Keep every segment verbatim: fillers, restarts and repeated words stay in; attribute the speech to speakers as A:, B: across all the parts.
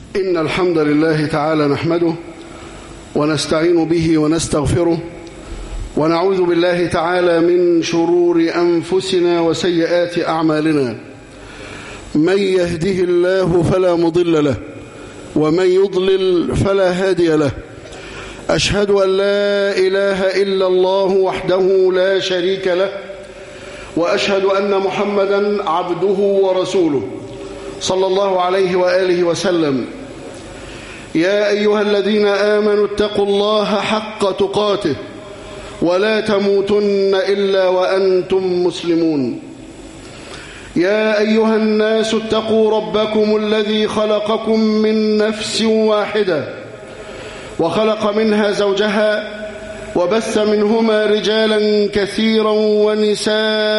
A: إن الحمد لله تعالى نحمده ونستعين به ونستغفره ونعوذ بالله تعالى من شرور أنفسنا وسيئات أعمالنا. من يهده الله فلا مضل له ومن يضلل فلا هادي له. أشهد أن لا إله إلا الله وحده لا شريك له، وأشهد أن محمدًا عبده ورسوله صلى الله عليه وآله وسلم. يا أيها الذين آمنوا اتقوا الله حق تقاته ولا تموتن إلا وأنتم مسلمون. يا أيها الناس اتقوا ربكم الذي خلقكم من نفس واحدة وخلق منها زوجها وبث منهما رجالا كثيرا ونساء،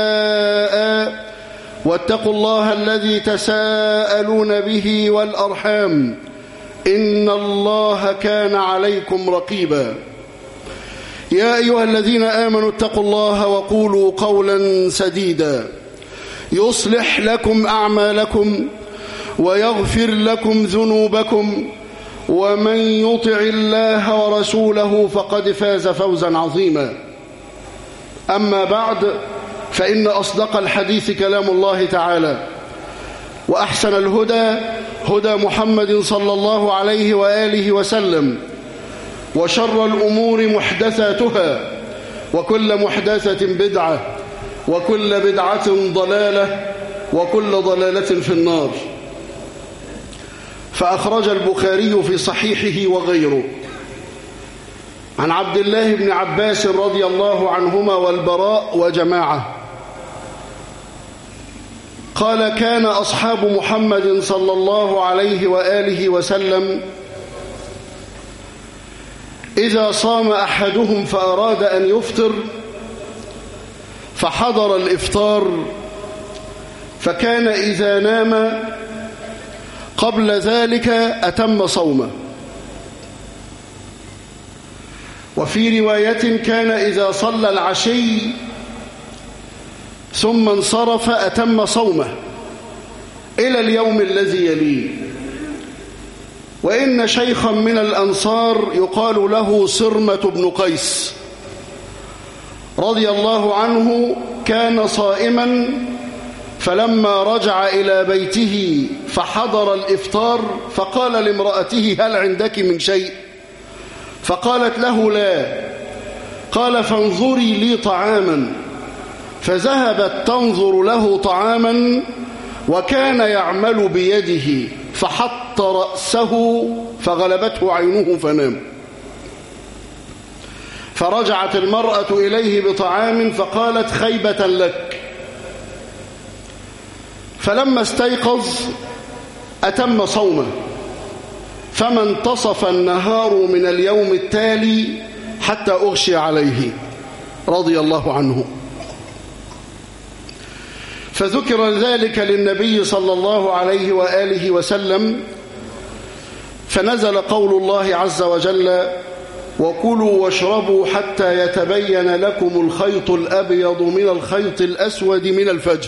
A: واتقوا الله الذي تساءلون به والأرحام إن الله كان عليكم رقيبا. يا أيها الذين آمنوا اتقوا الله وقولوا قولا سديدا يصلح لكم أعمالكم ويغفر لكم ذنوبكم، ومن يطع الله ورسوله فقد فاز فوزا عظيما. أما بعد، فإن أصدق الحديث كلام الله تعالى، وأحسن الهدى هدى محمد صلى الله عليه وآله وسلم، وشر الأمور محدثاتها، وكل محدثة بدعة، وكل بدعة ضلالة، وكل ضلالة في النار. فأخرج البخاري في صحيحه وغيره عن عبد الله بن عباس رضي الله عنهما والبراء وجماعة قال: كان أصحاب محمد صلى الله عليه وآله وسلم إذا صام أحدهم فأراد أن يفطر فحضر الإفطار، فكان إذا نام قبل ذلك أتم صومه. وفي رواية: كان إذا صلى العشي ثم انصرف أتم صومه إلى اليوم الذي يليه. وإن شيخا من الأنصار يقال له صرمة بن قيس رضي الله عنه كان صائما، فلما رجع إلى بيته فحضر الإفطار فقال لامرأته: هل عندك من شيء؟ فقالت له: لا. قال: فانظري لي طعاما. فذهبت تنظر له طعاما، وكان يعمل بيده، فحط رأسه فغلبته عينه فنام. فرجعت المرأة إليه بطعام فقالت: خيبة لك. فلما استيقظ أتم صومه، فما انتصف النهار من اليوم التالي حتى أغشي عليه رضي الله عنه. فذكر ذلك للنبي صلى الله عليه وآله وسلم، فنزل قول الله عز وجل: وكلوا واشربوا حتى يتبين لكم الخيط الأبيض من الخيط الأسود من الفجر.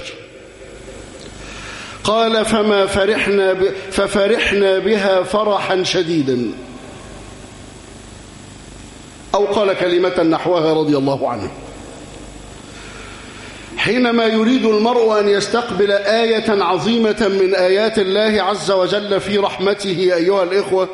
A: قال: فما فرحنا ب... ففرحنا بها فرحا شديدا، أو قال كلمة نحوها رضي الله عنه. حينما يريد المرء أن يستقبل آية عظيمة من آيات الله عز وجل في رحمته أيها الإخوة،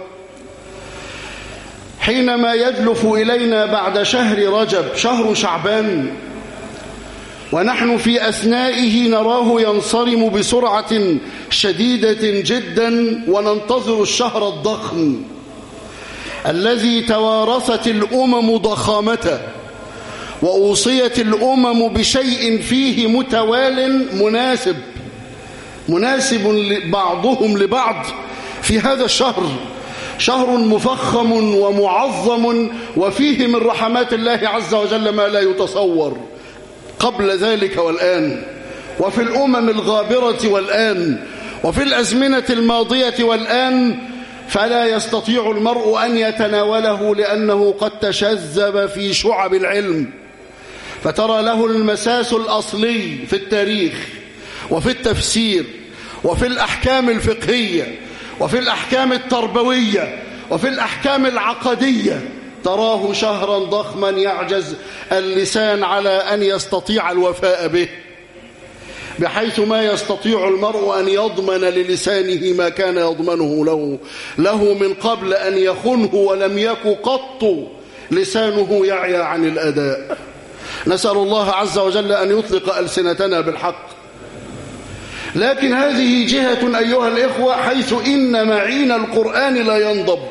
A: حينما يدلف إلينا بعد شهر رجب شهر شعبان، ونحن في أثنائه نراه ينصرم بسرعة شديدة جدا، وننتظر الشهر الضخم الذي توارثت الأمم ضخامته، وأوصيت الأمم بشيء فيه متوال مناسب مناسب بعضهم لبعض في هذا الشهر، شهر مفخم ومعظم، وفيه من رحمات الله عز وجل ما لا يتصور قبل ذلك والآن، وفي الأمم الغابرة والآن، وفي الأزمنة الماضية والآن، فلا يستطيع المرء أن يتناوله لأنه قد تشذب في شعب العلم، فترى له المساس الأصلي في التاريخ وفي التفسير وفي الأحكام الفقهية وفي الأحكام التربوية وفي الأحكام العقدية تراه شهرا ضخما يعجز اللسان على أن يستطيع الوفاء به، بحيث ما يستطيع المرء أن يضمن للسانه ما كان يضمنه له له من قبل أن يخنه، ولم يك قط لسانه يعيا عن الأداء. نسأل الله عز وجل أن يطلق ألسنتنا بالحق. لكن هذه جهة أيها الإخوة، حيث إن معين القرآن لا ينضب،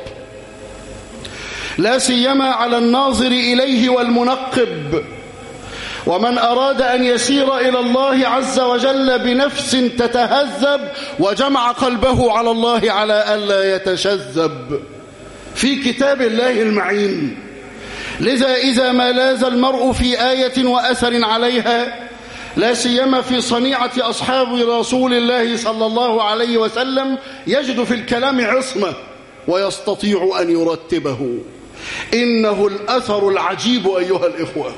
A: لا سيما على الناظر إليه والمنقب، ومن أراد أن يسير إلى الله عز وجل بنفس تتهذب وجمع قلبه على الله على ألا يتشذب في كتاب الله المعين. لذا إذا ما لاذ المرء في آية وأثر عليها، لا سيما في صنيعة أصحاب رسول الله صلى الله عليه وسلم، يجد في الكلام عصمة ويستطيع أن يرتبه. إنه الأثر العجيب أيها الإخوة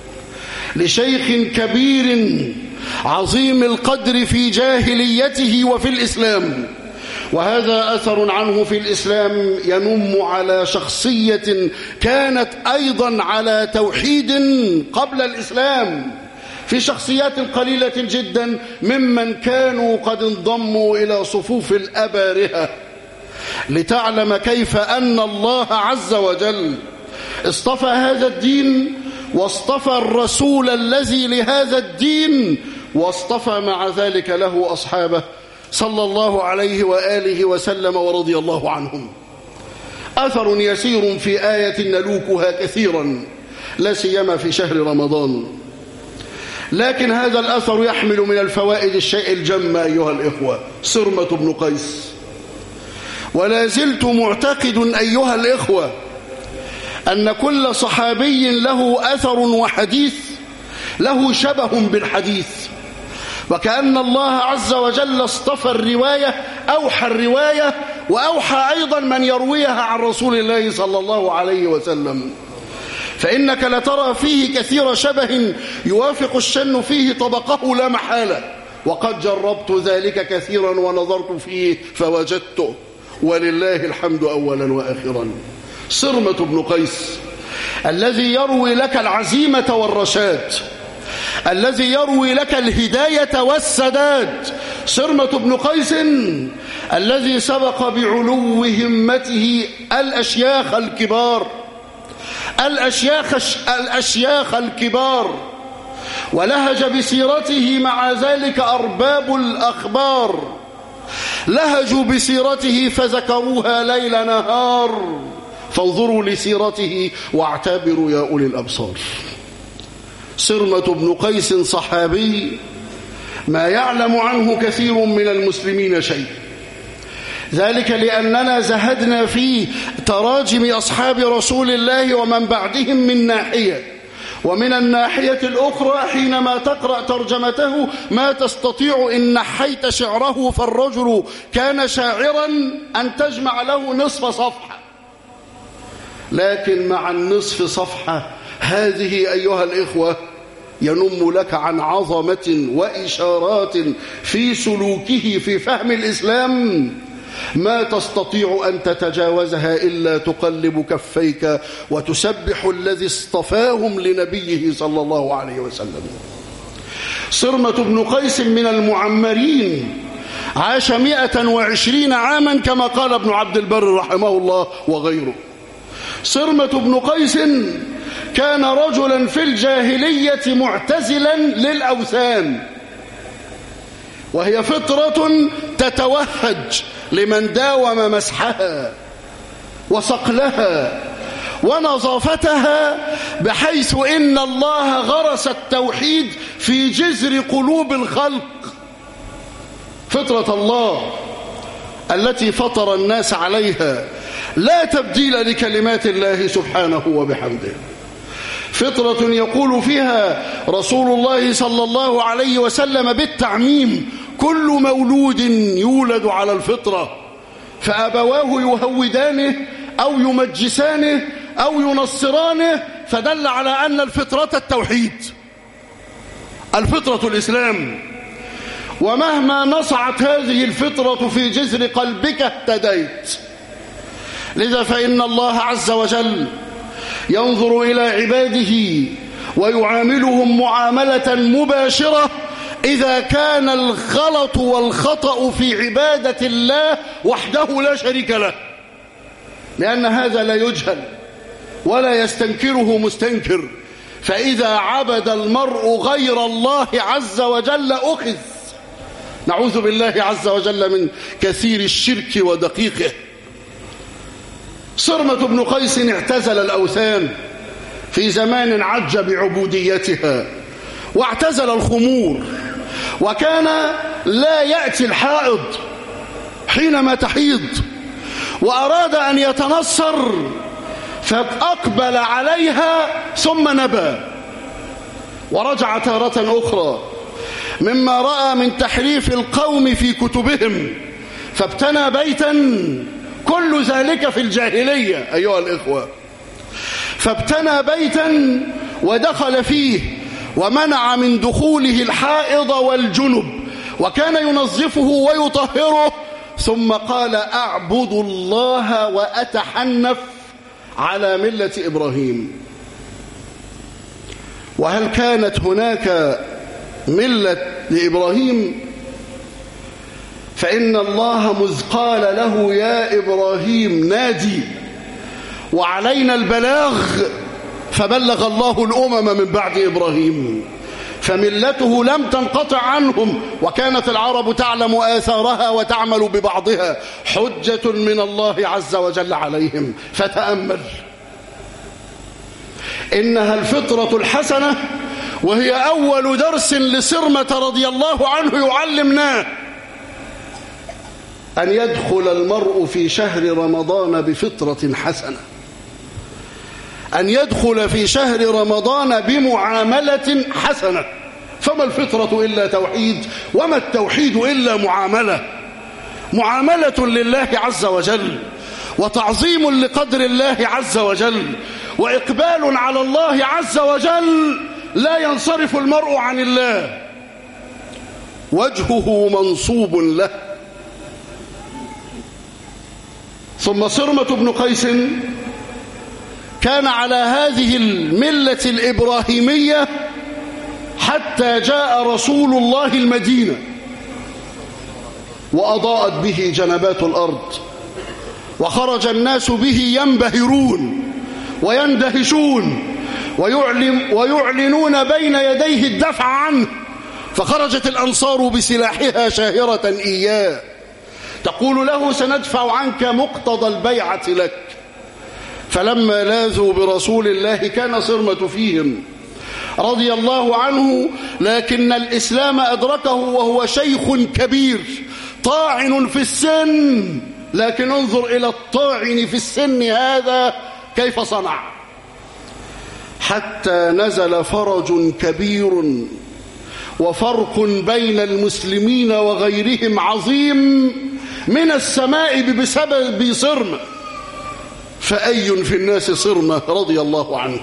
A: لشيخ كبير عظيم القدر في جاهليته وفي الإسلام، وهذا أثر عنه في الإسلام ينم على شخصية كانت أيضا على توحيد قبل الإسلام، في شخصيات قليلة جدا ممن كانوا قد انضموا إلى صفوف الأبارهة، لتعلم كيف أن الله عز وجل اصطفى هذا الدين، واصطفى الرسول الذي لهذا الدين، واصطفى مع ذلك له أصحابه صلى الله عليه وآله وسلم ورضي الله عنهم. أثر يسير في آية نلوكها كثيرا، لا سيما في شهر رمضان، لكن هذا الأثر يحمل من الفوائد الشيء الجم أيها الإخوة. صرمة بن قيس، ولا زلت معتقد أيها الإخوة أن كل صحابي له أثر وحديث له شبه بالحديث، وكأن الله عز وجل اصطفى الرواية، أوحى الرواية، وأوحى أيضا من يرويها عن رسول الله صلى الله عليه وسلم. فإنك لترى فيه كثير شبه يوافق الشن فيه طبقه لا محالة، وقد جربت ذلك كثيرا ونظرت فيه فوجدته، ولله الحمد أولا وآخرا. صرمة بن قيس الذي يروي لك العزيمة والرشاد، الذي يروي لك الهداية والسداد. صرمة بن قيس الذي سبق بعلو همته الأشياخ الكبار، الأشياخ, الأشياخ الكبار، ولهج بسيرته مع ذلك أرباب الأخبار، لهجوا بسيرته فذكروها ليل نهار، فانظروا لسيرته واعتبروا يا أولي الأبصار. صرمة بن قيس صحابي ما يعلم عنه كثير من المسلمين شيء، ذلك لأننا زهدنا في تراجم أصحاب رسول الله ومن بعدهم من ناحية، ومن الناحية الأخرى حينما تقرأ ترجمته ما تستطيع إن نحيت شعره، فالرجل كان شاعرا أن تجمع له نصف صفحة، لكن مع النصف صفحة هذه أيها الإخوة ينم لك عن عظمة وإشارات في سلوكه في فهم الإسلام ما تستطيع أن تتجاوزها إلا تقلب كفيك وتسبح الذي اصطفاهم لنبيه صلى الله عليه وسلم. صرمة بن قيس من المعمرين، عاش مئة وعشرين عاما كما قال ابن عبد البر رحمه الله وغيره. صرمة بن قيس كان رجلا في الجاهلية معتزلا للأوثان، وهي فطرة تتوهج لمن داوم مسحها وصقلها ونظافتها، بحيث إن الله غرس التوحيد في جذر قلوب الخلق. فطرة الله التي فطر الناس عليها لا تبديل لكلمات الله سبحانه وبحمده. فطرة يقول فيها رسول الله صلى الله عليه وسلم بالتعميم: كل مولود يولد على الفطرة، فأبواه يهودانه أو يمجسانه أو ينصرانه، فدل على أن الفطرة التوحيد، الفطرة الإسلام. ومهما نصعت هذه الفطرة في جذر قلبك اهتديت. لذا فإن الله عز وجل ينظر إلى عباده ويعاملهم معاملة مباشرة إذا كان الغلط والخطأ في عبادة الله وحده لا شريك له، لأن هذا لا يجهل ولا يستنكره مستنكر. فإذا عبد المرء غير الله عز وجل أخذ. نعوذ بالله عز وجل من كثير الشرك ودقيقه. صرمة بن قيس اعتزل الأوثان في زمان عج بعبوديتها، واعتزل الخمور، وكان لا يأتي الحائض حينما تحيض، وأراد أن يتنصر فأقبل عليها ثم نبى ورجع تارة أخرى، مما رأى من تحريف القوم في كتبهم، فابتنى بيتا، كل ذلك في الجاهلية أيها الإخوة. فابتنى بيتا ودخل فيه ومنع من دخوله الحائض والجنب، وكان ينظفه ويطهره، ثم قال أعبد الله وأتحنف على ملة إبراهيم. وهل كانت هناك ملة لإبراهيم؟ فإن الله مذ قال له يا إبراهيم نادي وعلينا البلاغ، فبلغ الله الأمم من بعد إبراهيم، فملته لم تنقطع عنهم، وكانت العرب تعلم آثارها وتعمل ببعضها، حجة من الله عز وجل عليهم. فتأمل، إنها الفطرة الحسنة، وهي أول درس لصرمة رضي الله عنه يعلمناه، أن يدخل المرء في شهر رمضان بفطرة حسنة، أن يدخل في شهر رمضان بمعاملة حسنة. فما الفطرة إلا توحيد، وما التوحيد إلا معاملة، معاملة لله عز وجل، وتعظيم لقدر الله عز وجل، وإقبال على الله عز وجل، لا ينصرف المرء عن الله، وجهه منصوب له. ثم صرمة بن قيس كان على هذه الملة الإبراهيمية حتى جاء رسول الله المدينة وأضاءت به جنبات الأرض، وخرج الناس به ينبهرون ويندهشون ويعلم ويعلنون بين يديه الدفع عنه، فخرجت الأنصار بسلاحها شاهرة إياه تقول له سندفع عنك مقتضى البيعة لك. فلما لاذوا برسول الله كان صرمة فيهم رضي الله عنه، لكن الإسلام أدركه وهو شيخ كبير طاعن في السن، لكن انظر إلى الطاعن في السن هذا كيف صنع، حتى نزل فرج كبير وفرق بين المسلمين وغيرهم عظيم من السماء بسبب صرمة. فأي في الناس صرمة رضي الله عنه.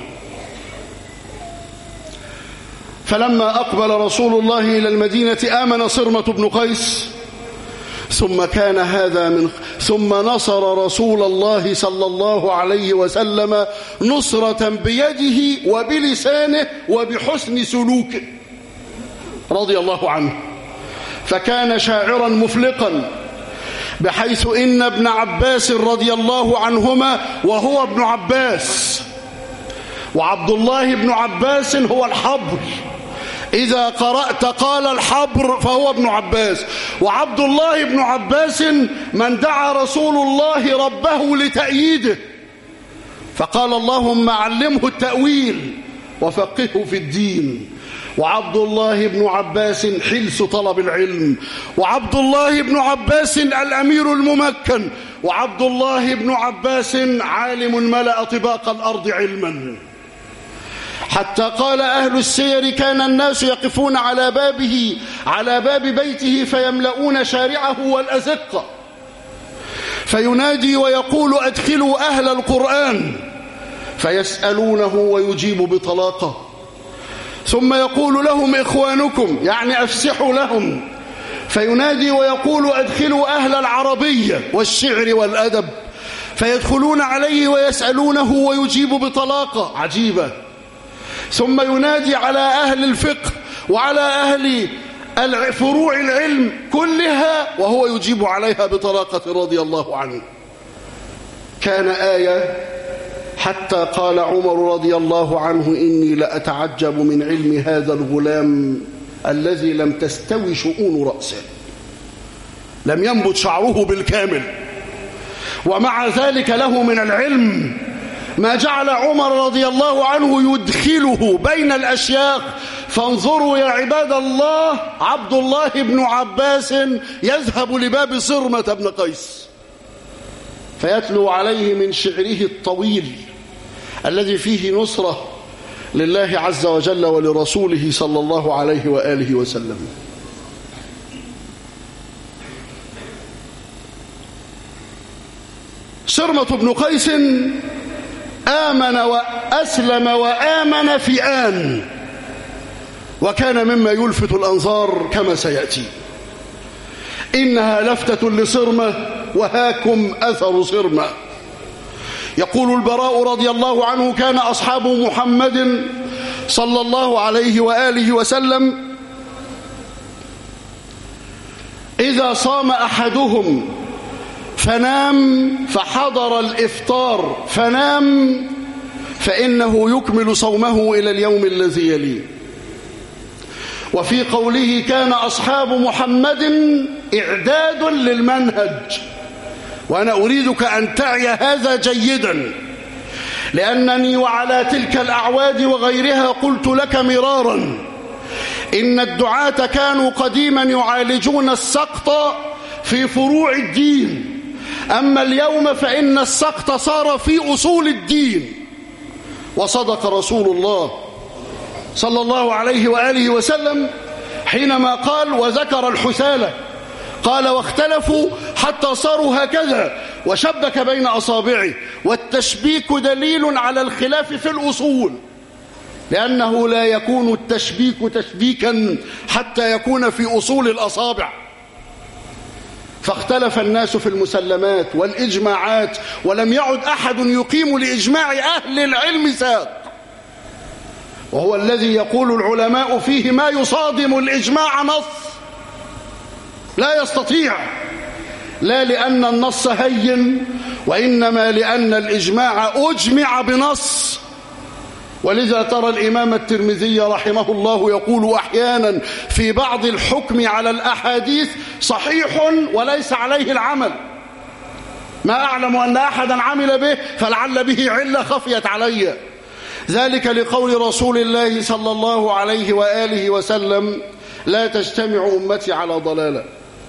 A: فلما أقبل رسول الله إلى المدينة آمن صرمة بن قيس، ثم كان هذا من ثم نصر رسول الله صلى الله عليه وسلم نصرة بيده وبلسانه وبحسن سلوكه رضي الله عنه. فكان شاعرا مفلقا، بحيث إن ابن عباس رضي الله عنهما، وهو ابن عباس، وعبد الله بن عباس هو الحبر، إذا قرأت قال الحبر فهو ابن عباس، وعبد الله بن عباس من دعا رسول الله ربه لتأييده، فقال اللهم علمه التأويل وفقهه في الدين. وعبد الله بن عباس حلس طلب العلم، وعبد الله بن عباس الأمير الممكن، وعبد الله بن عباس عالم ملأ طباق الأرض علما، حتى قال أهل السير كان الناس يقفون على بابه على باب بيته فيملؤون شارعه والأزقة، فينادي ويقول أدخلوا أهل القرآن، فيسألونه ويجيب بطلاقة، ثم يقول لهم إخوانكم، يعني أفسحوا لهم، فينادي ويقول أدخلوا أهل العربية والشعر والأدب، فيدخلون عليه ويسألونه ويجيب بطلاقة عجيبة. ثم ينادي على أهل الفقه وعلى أهل فروع العلم كلها وهو يجيب عليها بطلاقة رضي الله عنه. كان آية حتى قال عمر رضي الله عنه: إني لأتعجب من علم هذا الغلام الذي لم تستوي شؤون رأسه، لم ينبت شعره بالكامل، ومع ذلك له من العلم ما جعل عمر رضي الله عنه يدخله بين الأشياخ. فانظروا يا عباد الله، عبد الله بن عباس يذهب لباب صرمة بن قيس فيتلو عليه من شعره الطويل الذي فيه نصرة لله عز وجل ولرسوله صلى الله عليه وآله وسلم. صرمة بن قيس آمن وأسلم وآمن في آن، وكان مما يلفت الأنظار كما سيأتي. إنها لفتة لصرمة وهاكم أثر صرمة. يقول البراء رضي الله عنه: كان أصحاب محمد صلى الله عليه وآله وسلم إذا صام أحدهم فنام فحضر الإفطار فنام فإنه يكمل صومه إلى اليوم الذي يليه. وفي قوله كان أصحاب محمد إعداد للمنهج، وأنا أريدك أن تعي هذا جيدا، لأنني وعلى تلك الأعواد وغيرها قلت لك مرارا إن الدعاة كانوا قديما يعالجون السقط في فروع الدين، أما اليوم فإن السقط صار في أصول الدين. وصدق رسول الله صلى الله عليه وآله وسلم حينما قال وذكر الحثالة، قال: واختلفوا حتى صاروا هكذا، وشبك بين أصابعه. والتشبيك دليل على الخلاف في الأصول، لأنه لا يكون التشبيك تشبيكا حتى يكون في أصول الأصابع. فاختلف الناس في المسلمات والإجماعات، ولم يعد أحد يقيم لإجماع أهل العلم ساق، وهو الذي يقول العلماء فيه ما يصادم الإجماع نص، لا يستطيع، لا لأن النص هين، وإنما لأن الإجماع أجمع بنص. ولذا ترى الإمام الترمذي رحمه الله يقول أحيانا في بعض الحكم على الأحاديث: صحيح وليس عليه العمل، ما أعلم أن أحدا عمل به فلعل به علة خفيت علي. ذلك لقول رسول الله صلى الله عليه وآله وسلم: لا تجتمع أمتي على ضلالة.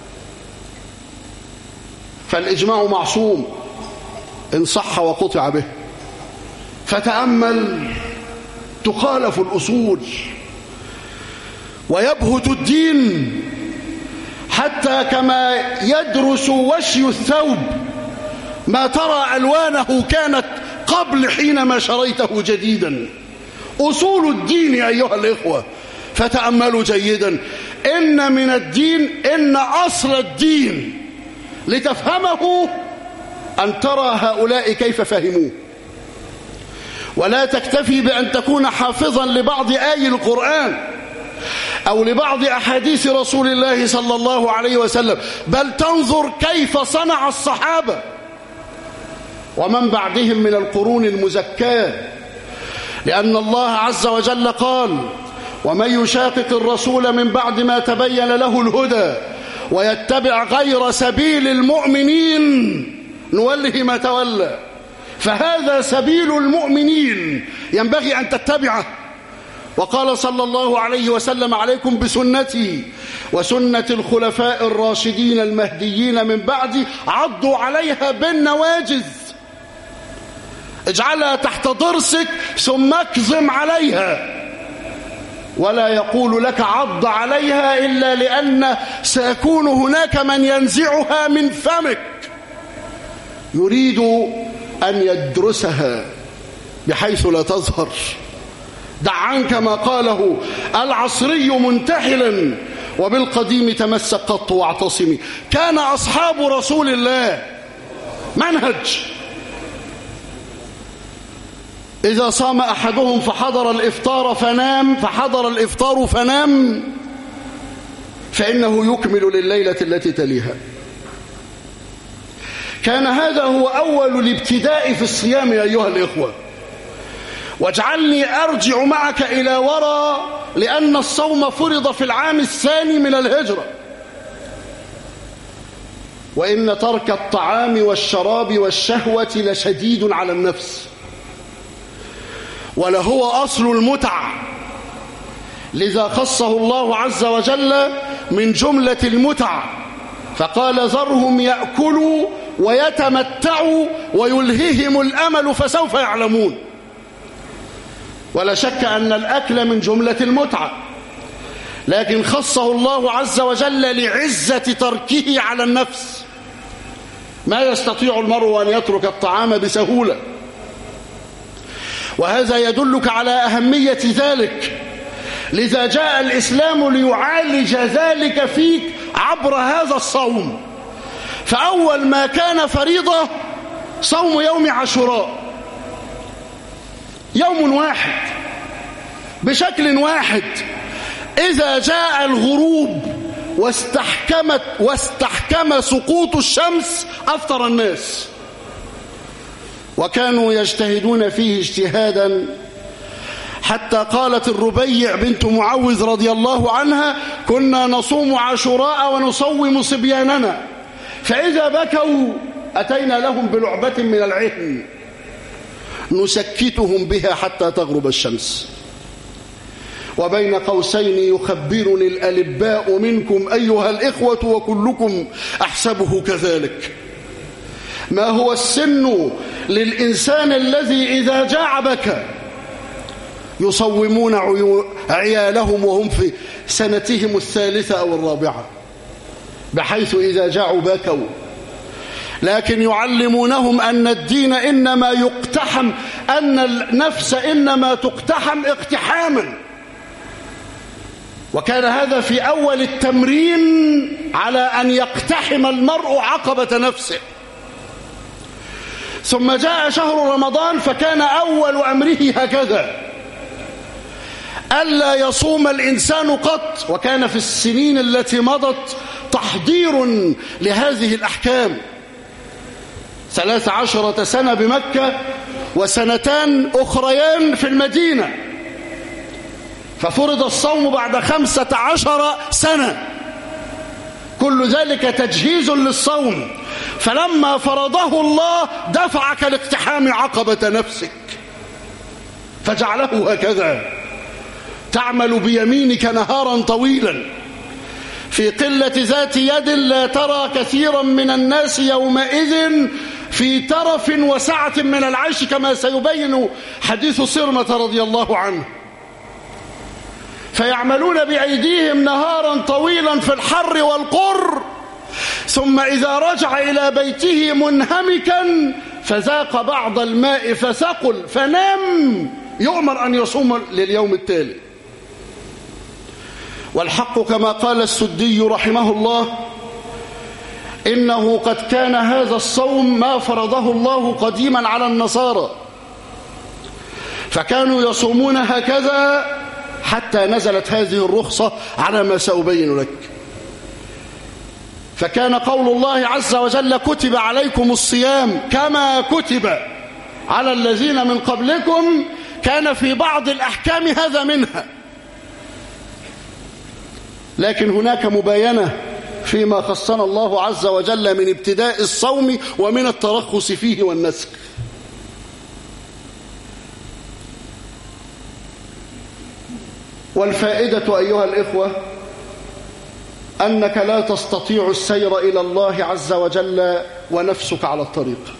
A: فالإجماع معصوم إن صح وقطع به. فتأمل، تخالف الأصول ويبهت الدين حتى كما يدرس وشي الثوب ما ترى ألوانه كانت قبل حينما شريته جديدا. أصول الدين أيها الإخوة، فتأملوا جيدا. إن من الدين، إن أصل الدين لتفهمه أن ترى هؤلاء كيف فهموه، ولا تكتفي بأن تكون حافظا لبعض آي القرآن أو لبعض أحاديث رسول الله صلى الله عليه وسلم، بل تنظر كيف صنع الصحابة ومن بعدهم من القرون المزكاة. لأن الله عز وجل قال: ومن يشاقق الرسول من بعد ما تبين له الهدى ويتبع غير سبيل المؤمنين نوله ما تولى. فهذا سبيل المؤمنين ينبغي أن تتبعه. وقال صلى الله عليه وسلم: عليكم بسنتي وسنة الخلفاء الراشدين المهديين من بعدي، عضوا عليها بالنواجذ، اجعلها تحت ضرسك ثم اكظم عليها. ولا يقول لك عض عليها إلا لأن سيكون هناك من ينزعها من فمك، يريد أن يدرسها بحيث لا تظهر. دع عنك ما قاله العصري منتحلا وبالقديم تمسك قط واعتصمي. كان أصحاب رسول الله منهج. إذا صام أحدهم فحضر الإفطار فنام فحضر الإفطار فنام فإنه يكمل لليلة التي تليها. كان هذا هو أول الابتداء في الصيام يا أيها الإخوة. واجعلني أرجع معك إلى وراء، لأن الصوم فرض في العام الثاني من الهجرة. وإن ترك الطعام والشراب والشهوة لشديد على النفس، ولهو أصل المتع، لذا خصه الله عز وجل من جملة المتع فقال ذرهم يأكلوا ويتمتعوا ويلههم الأمل فسوف يعلمون. ولا شك أن الأكل من جملة المتعة، لكن خصه الله عز وجل لعزة تركه على النفس. ما يستطيع المرء أن يترك الطعام بسهولة، وهذا يدلك على أهمية ذلك. لذا جاء الإسلام ليعالج ذلك فيك عبر هذا الصوم. فأول ما كان فريضة صوم يوم عاشوراء، يوم واحد بشكل واحد. إذا جاء الغروب واستحكمت واستحكم سقوط الشمس أفطر الناس، وكانوا يجتهدون فيه اجتهادا حتى قالت الربيع بنت معوذ رضي الله عنها: كنا نصوم عاشوراء ونصوم صبياننا، فإذا بكوا أتينا لهم بلعبة من العهن نسكتهم بها حتى تغرب الشمس. وبين قوسين يخبرني الألباء منكم أيها الإخوة وكلكم أحسبه كذلك: ما هو السن للإنسان الذي إذا جاع بكى؟ يصومون عيالهم وهم في سنتهم الثالثة أو الرابعة، بحيث إذا جاعوا بكوا. لكن يعلمونهم أن الدين إنما يقتحم، أن النفس إنما تقتحم اقتحاما. وكان هذا في أول التمرين على أن يقتحم المرء عقبة نفسه. ثم جاء شهر رمضان فكان أول أمره هكذا: ألا يصوم الإنسان قط. وكان في السنين التي مضت تحضير لهذه الأحكام، ثلاث عشرة سنة بمكة وسنتان أخريان في المدينة، ففرض الصوم بعد خمسة عشر سنة. كل ذلك تجهيز للصوم، فلما فرضه الله دفعك لاقتحام عقبة نفسك فجعله هكذا: تعمل بيمينك نهارا طويلا في قلة ذات يد، لا ترى كثيرا من الناس يومئذ في ترف وسعة من العيش، كما سيبين حديث صرمة رضي الله عنه. فيعملون بأيديهم نهارا طويلا في الحر والقر، ثم إذا رجع إلى بيته منهمكا فذاق بعض الماء فثقل فنام، يؤمر أن يصوم لليوم التالي. والحق كما قال السدي رحمه الله: إنه قد كان هذا الصوم ما فرضه الله قديما على النصارى، فكانوا يصومون هكذا حتى نزلت هذه الرخصة على ما سأبين لك. فكان قول الله عز وجل: كتب عليكم الصيام كما كتب على الذين من قبلكم، كان في بعض الأحكام هذا منها، لكن هناك مباينة فيما خصنا الله عز وجل من ابتداء الصوم ومن الترخص فيه والنسك. والفائدة أيها الإخوة أنك لا تستطيع السير إلى الله عز وجل ونفسك على الطريق.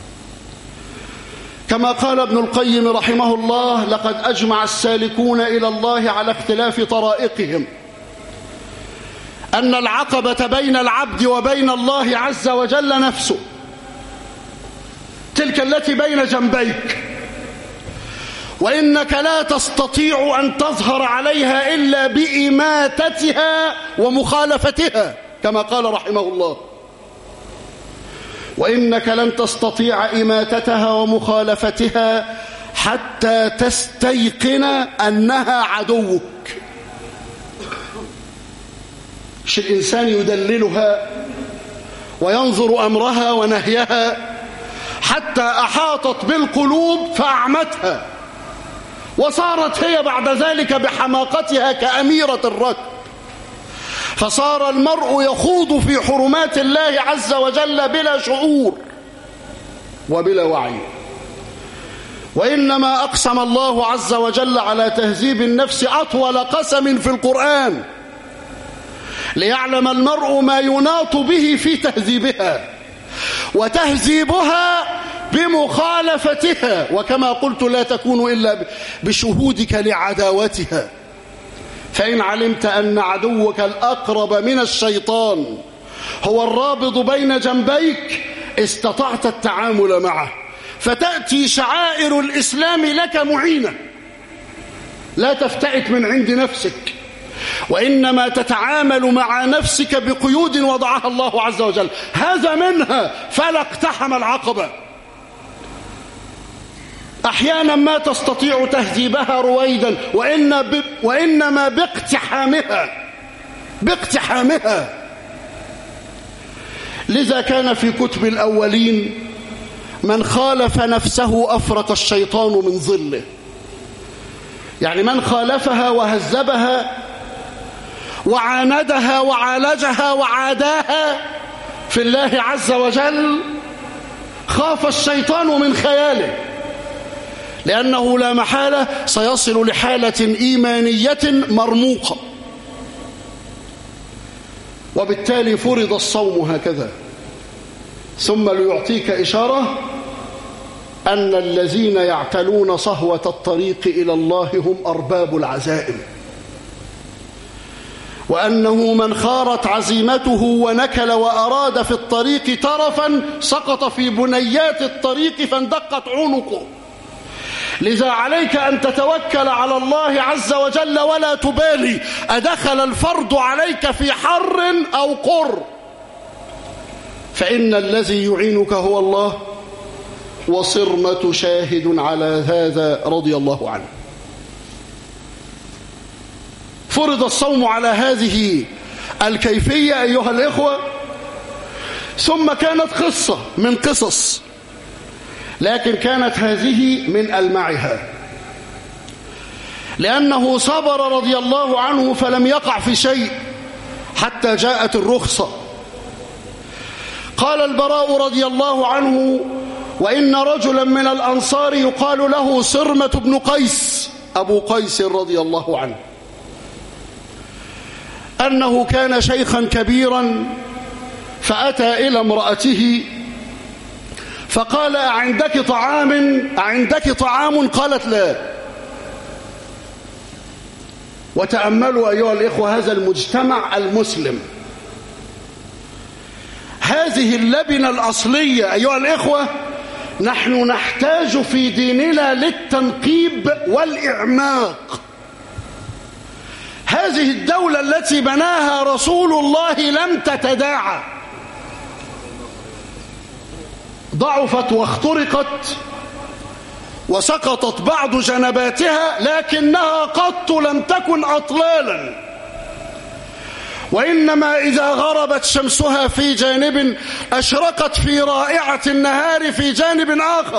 A: كما قال ابن القيم رحمه الله: لقد أجمع السالكون إلى الله على اختلاف طرائقهم أن العقبة بين العبد وبين الله عز وجل نفسه، تلك التي بين جنبيك. وإنك لا تستطيع أن تظهر عليها إلا بإماتتها ومخالفتها كما قال رحمه الله. وإنك لن تستطيع إماتتها ومخالفتها حتى تستيقن أنها عدوك. مش الإنسان يدللها وينظر أمرها ونهيها حتى أحاطت بالقلوب فأعمتها، وصارت هي بعد ذلك بحماقتها كأميرة الركب، فصار المرء يخوض في حرمات الله عز وجل بلا شعور وبلا وعي. وإنما أقسم الله عز وجل على تهذيب النفس أطول قسم في القرآن ليعلم المرء ما يناط به في تهذيبها وتهذيبها بمخالفتها. وكما قلت لا تكون إلا بشهودك لعداوتها، فإن علمت أن عدوك الأقرب من الشيطان هو الرابط بين جنبيك استطعت التعامل معه، فتأتي شعائر الإسلام لك معينة، لا تفتئت من عند نفسك، وإنما تتعامل مع نفسك بقيود وضعها الله عز وجل. هذا منها فلا اقتحم العقبة. أحيانا ما تستطيع تهذيبها رويدا، وإن ب... وإنما باقتحامها باقتحامها. لذا كان في كتب الأولين من خالف نفسه أفرط الشيطان من ظله، يعني من خالفها وهذبها وعاندها وعالجها وعاداها في الله عز وجل خاف الشيطان من خياله، لأنه لا محالة سيصل لحالة إيمانية مرموقة. وبالتالي فرض الصوم هكذا. ثم ليعطيك إشارة أن الذين يعتلون صهوة الطريق إلى الله هم أرباب العزائم، وأنه من خارت عزيمته ونكل وأراد في الطريق ترفا سقط في بنيات الطريق فاندقت عنقه. لذا عليك أن تتوكل على الله عز وجل ولا تبالي أدخل الفرض عليك في حر أو قر، فإن الذي يعينك هو الله، وصرمة شاهد على هذا رضي الله عنه. فرض الصوم على هذه الكيفية أيها الإخوة. ثم كانت قصة من قصص، لكن كانت هذه من ألمعها، لأنه صبر رضي الله عنه فلم يقع في شيء حتى جاءت الرخصة. قال البراء رضي الله عنه: وإن رجلا من الأنصار يقال له صرمة بن قيس أبو قيس رضي الله عنه، أنه كان شيخا كبيرا فأتى إلى امرأته فقال: أعندك طعام أعندك طعام؟ قالت: لا. وتأملوا أيها الإخوة هذا المجتمع المسلم، هذه اللبنة الأصلية أيها الإخوة. نحن نحتاج في ديننا للتنقيب والإعماق. هذه الدولة التي بناها رسول الله لم تتداعى، ضعفت واخترقت وسقطت بعض جنباتها، لكنها قط لم تكن أطلالا، وإنما إذا غربت شمسها في جانب أشرقت في رائعة النهار في جانب آخر.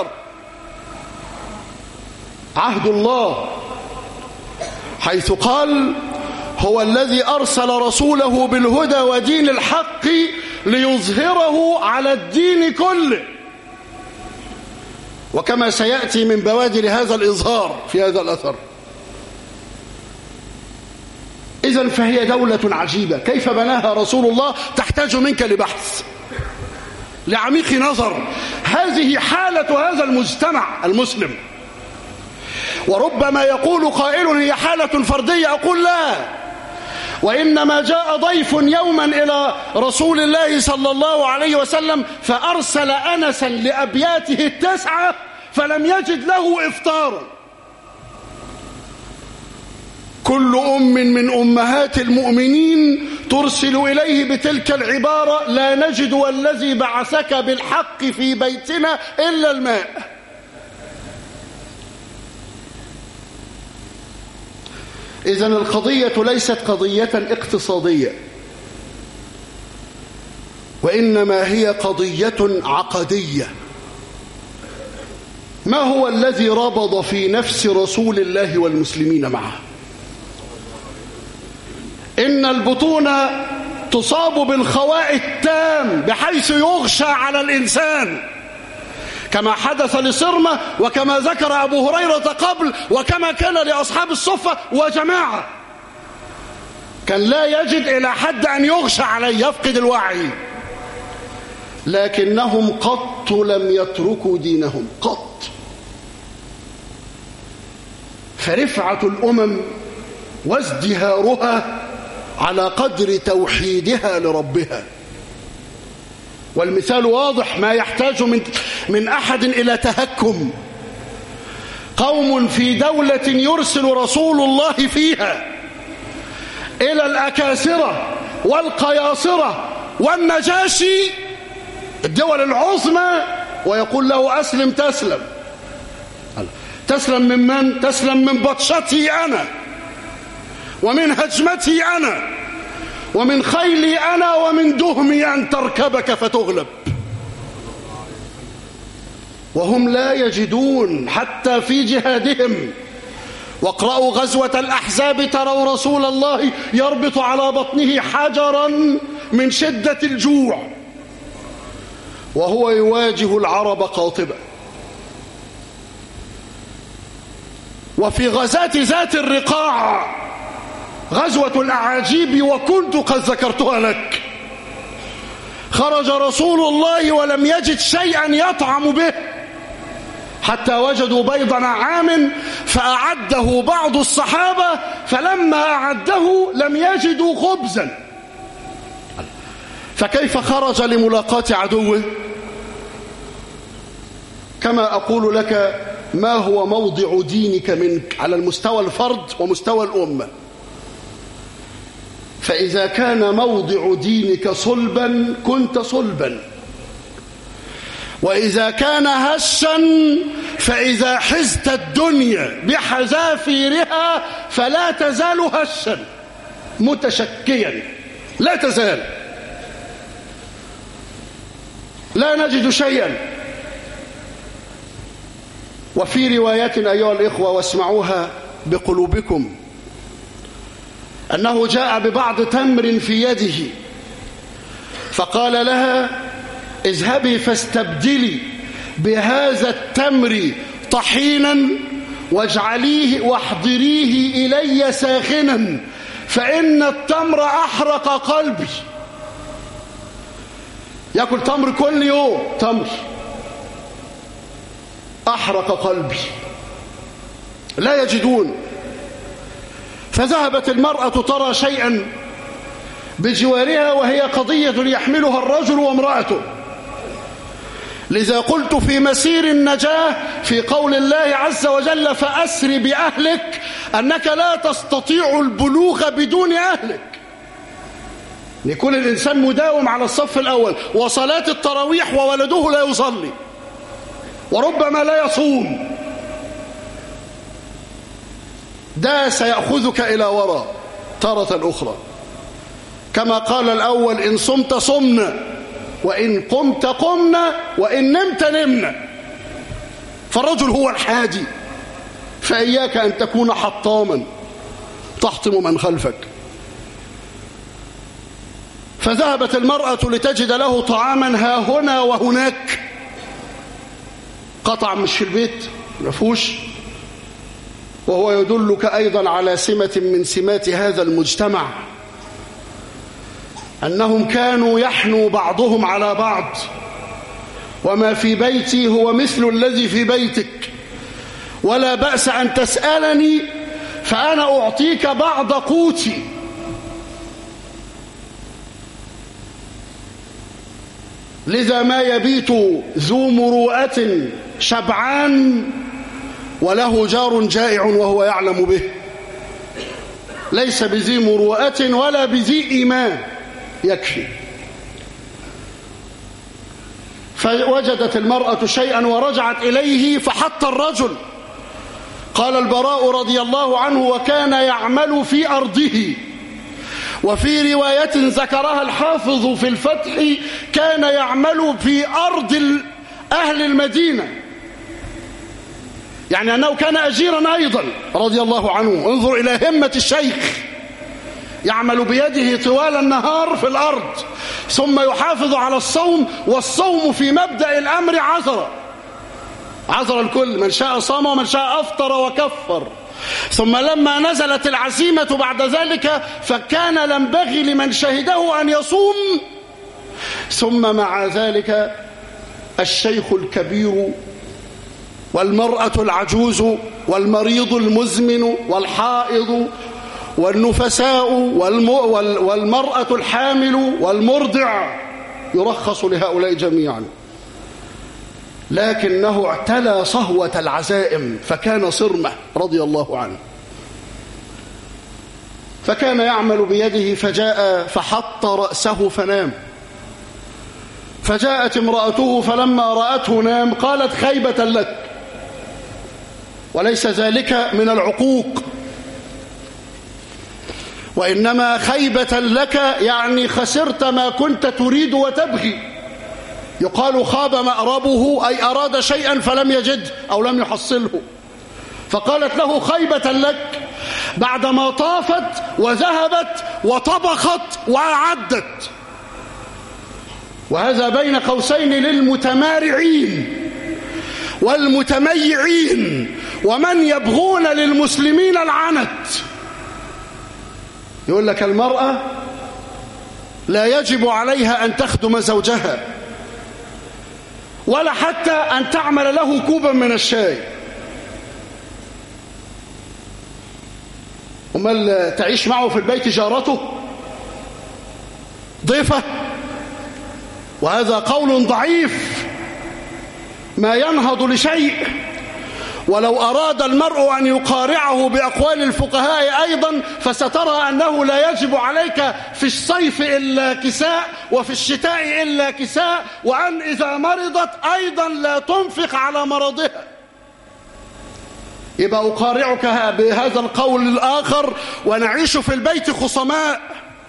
A: عهد الله حيث قال: هو الذي أرسل رسوله بالهدى ودين الحق ليظهره على الدين كله. وكما سيأتي من بوادر هذا الإظهار في هذا الأثر. إذن فهي دولة عجيبة، كيف بناها رسول الله تحتاج منك لبحث، لعميق نظر. هذه حالة هذا المجتمع المسلم. وربما يقول قائل: هي حالة فردية. أقول: لا، وإنما جاء ضيف يوما إلى رسول الله صلى الله عليه وسلم فأرسل أنسا لأبياته التسعة فلم يجد له إفطارا، كل أم من أمهات المؤمنين ترسل إليه بتلك العبارة: لا نجد والذي بعثك بالحق في بيتنا إلا الماء. إذن القضية ليست قضية اقتصادية، وإنما هي قضية عقدية. ما هو الذي ربض في نفس رسول الله والمسلمين معه؟ إن البطون تصاب بالخواء التام بحيث يغشى على الإنسان، كما حدث لصرمة، وكما ذكر أبو هريرة قبل، وكما كان لأصحاب الصفة وجماعة. كان لا يجد إلى حد أن يغشى عليه يفقد الوعي، لكنهم قط لم يتركوا دينهم قط. فرفعة الأمم وازدهارها على قدر توحيدها لربها. والمثال واضح، ما يحتاج من من أحد إلى تهكم. قوم في دولة يرسل رسول الله فيها إلى الأكاسرة والقياصرة والنجاشي، الدول العظمى، ويقول له: أسلم تسلم. تسلم من من؟ تسلم من بطشتي أنا، ومن هجمتي أنا، ومن خيلي أنا، ومن دهمي أن تركبك فتغلب. وهم لا يجدون حتى في جهادهم. واقرأوا غزوة الأحزاب تروا رسول الله يربط على بطنه حجرا من شدة الجوع وهو يواجه العرب قاطبة. وفي غزاة ذات الرقاع، غزوة الأعاجيب، وكنت قد ذكرتها لك، خرج رسول الله ولم يجد شيئا يطعم به، حتى وجدوا بيض نعام فأعده بعض الصحابة، فلما أعده لم يجدوا خبزا، فكيف خرج لملاقاة عدوه؟ كما أقول لك، ما هو موضع دينك منك على المستوى الفرد ومستوى الأمة؟ فإذا كان موضع دينك صلبا كنت صلبا، وإذا كان هشا فإذا حزت الدنيا بحذافيرها فلا تزال هشا متشكيا، لا تزال. لا نجد شيئا. وفي روايات أيها الإخوة، واسمعوها بقلوبكم، أنه جاء ببعض تمر في يده فقال لها: اذهبي فاستبدلي بهذا التمر طحينا واجعليه واحضريه إلي ساخنا، فإن التمر أحرق قلبي. يأكل تمر كل يوم، تمر أحرق قلبي. لا يجدون. فذهبت المرأة ترى شيئا بجوارها، وهي قضية يحملها الرجل وامرأته. لذا قلت في مسير النجاة في قول الله عز وجل: فأسر بأهلك، أنك لا تستطيع البلوغ بدون أهلك. يكون الإنسان مداوم على الصف الأول وصلاة التراويح وولده لا يصلي وربما لا يصوم، ده سيأخذك إلى وراء تارة أخرى. كما قال الأول: إن صمت صمنا، وإن قمت قمنا، وإن نمت نمنا. فالرجل هو الحادي، فإياك أن تكون حطاما تحطم من خلفك. فذهبت المرأة لتجد له طعاما ها هنا وهناك، قطع مش في البيت مفوش. وهو يدلك أيضا على سمة من سمات هذا المجتمع، أنهم كانوا يحنوا بعضهم على بعض، وما في بيتي هو مثل الذي في بيتك، ولا بأس أن تسألني فأنا أعطيك بعض قوتي. لذا ما يبيت ذو مروءة شبعان وله جار جائع وهو يعلم به. ليس بذي مروءة ولا بذي إيمان، يكفي. فوجدت المرأة شيئا ورجعت إليه فحط الرجل. قال البراء رضي الله عنه: وكان يعمل في أرضه. وفي رواية ذكرها الحافظ في الفتح: كان يعمل في أرض أهل المدينة، يعني أنه كان أجيرا أيضا رضي الله عنه. انظر إلى همة الشيخ، يعمل بيده طوال النهار في الأرض، ثم يحافظ على الصوم، والصوم في مبدأ الأمر عذر عذر الكل، من شاء صام ومن شاء أفطر وكفر. ثم لما نزلت العزيمة بعد ذلك فكان ينبغي لمن شهده أن يصوم. ثم مع ذلك الشيخ الكبير والمرأة العجوز والمريض المزمن والحائض والنفساء والمرأة الحامل والمرضع يرخص لهؤلاء جميعا، لكنه اعتلى صهوة العزائم فكان صرمة رضي الله عنه. فكان يعمل بيده، فجاء فحط رأسه فنام. فجاءت امرأته فلما رأته نام قالت: خيبة لك. وليس ذلك من العقوق، وإنما خيبة لك يعني خسرت ما كنت تريد وتبغي. يقال خاب مأربه، أي أراد شيئا فلم يجد أو لم يحصله. فقالت له: خيبة لك، بعدما طافت وذهبت وطبخت وأعدت. وهذا بين قوسين للمتمارعين والمتميعين ومن يبغون للمسلمين العنت. يقول لك المرأة لا يجب عليها أن تخدم زوجها ولا حتى أن تعمل له كوبا من الشاي. أمال تعيش معه في البيت جارته ضيفة؟ وهذا قول ضعيف ما ينهض لشيء. ولو أراد المرء أن يقارعه بأقوال الفقهاء أيضا فسترى أنه لا يجب عليك في الصيف إلا كساء وفي الشتاء إلا كساء، وأن إذا مرضت أيضا لا تنفق على مرضها. يبقى أقارعك بهذا القول الآخر ونعيش في البيت خصماء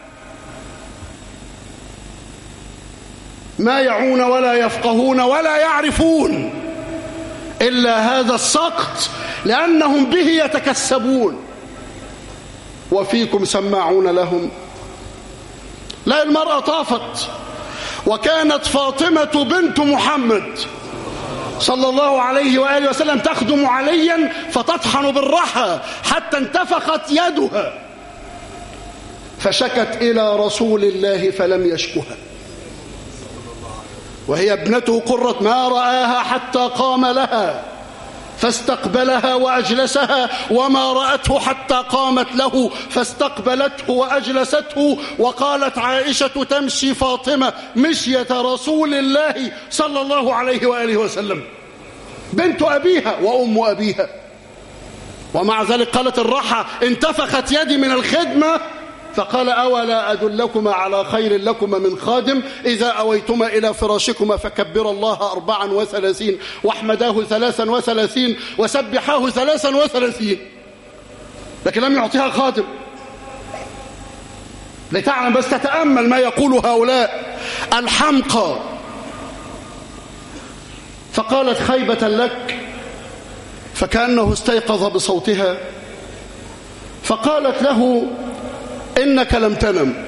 A: ما يعون ولا يفقهون ولا يعرفون إلا هذا السقط، لأنهم به يتكسبون وفيكم سماعون لهم. لا، المرأة طافت، وكانت فاطمة بنت محمد صلى الله عليه وآله وسلم تخدم عليا فتطحن بالرحى حتى انتفخت يدها، فشكت إلى رسول الله فلم يشكها، وهي ابنته قرة ما رآها حتى قام لها فاستقبلها وأجلسها، وما رأته حتى قامت له فاستقبلته وأجلسته. وقالت عائشة تمشي فاطمة مشية رسول الله صلى الله عليه وآله وسلم، بنت أبيها وأم أبيها، ومع ذلك قالت الرحى انتفخت يدي من الخدمة. فقال: أولا أدلكما على خير لكما من خادم، إذا أويتما إلى فراشكما فكبر الله أربعا وثلاثين واحمداه ثلاثا وثلاثين وسبحاه ثلاثا وثلاثين. لكن لم يعطيها خادم لتعلم بس تتأمل ما يقول هؤلاء الحمقى. فقالت: خيبة لك، فكأنه استيقظ بصوتها، فقالت له: إنك لم تنم.